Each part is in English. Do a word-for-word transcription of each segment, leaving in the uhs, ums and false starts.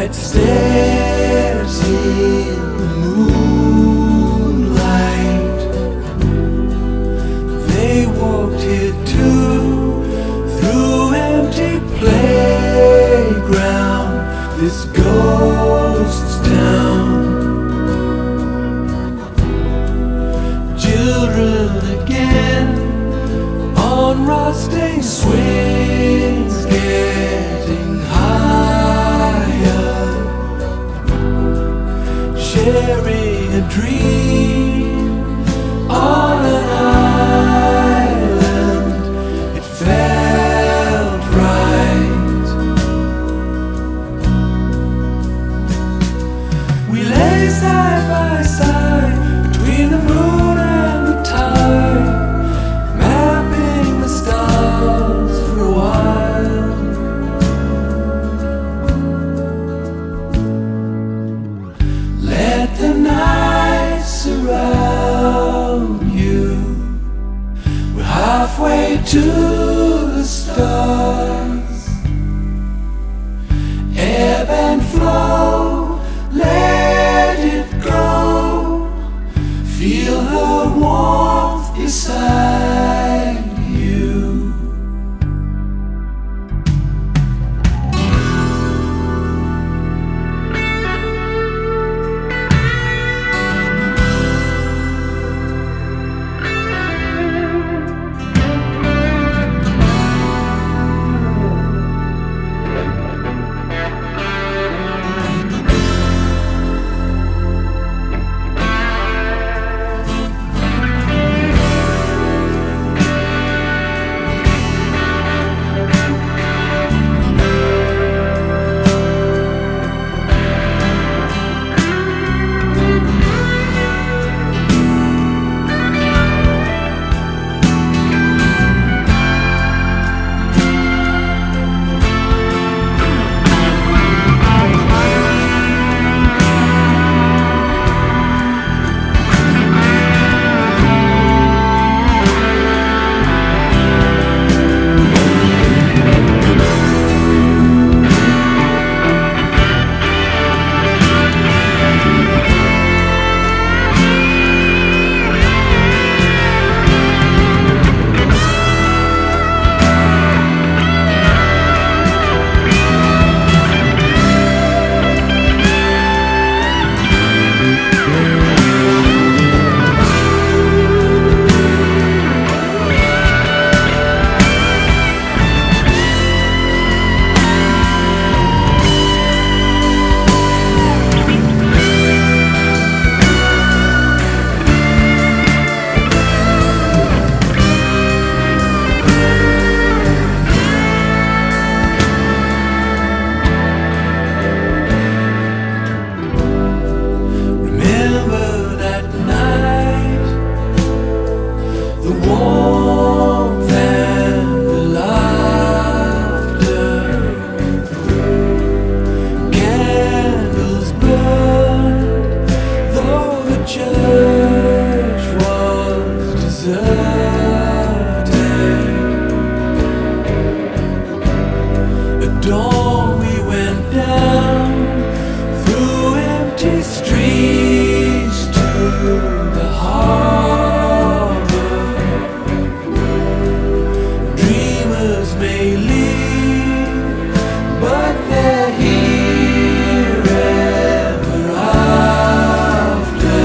White stairs in the moonlight. They walked here too, through empty playground, this ghost town. Children again on rusty swings, getting higher, sharing a dream on an island. It felt right. We lay side by side between the moon and the tide, mapping the stars for a while. Let the night surround you. We're halfway to the stars. Ebb and flow, let it go. Feel her warmth beside you. Church was deserted. At dawn we went down through empty streets to the harbor. Dreamers may leave, but they're here ever after.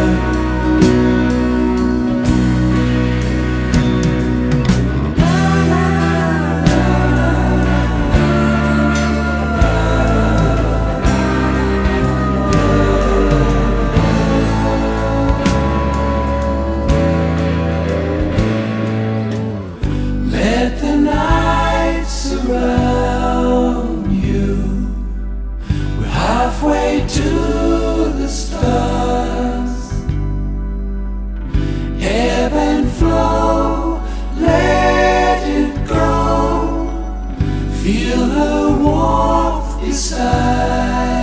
Let the night surround you. We're halfway to the stars. Ebb and flow, let it go. Feel her warmth beside.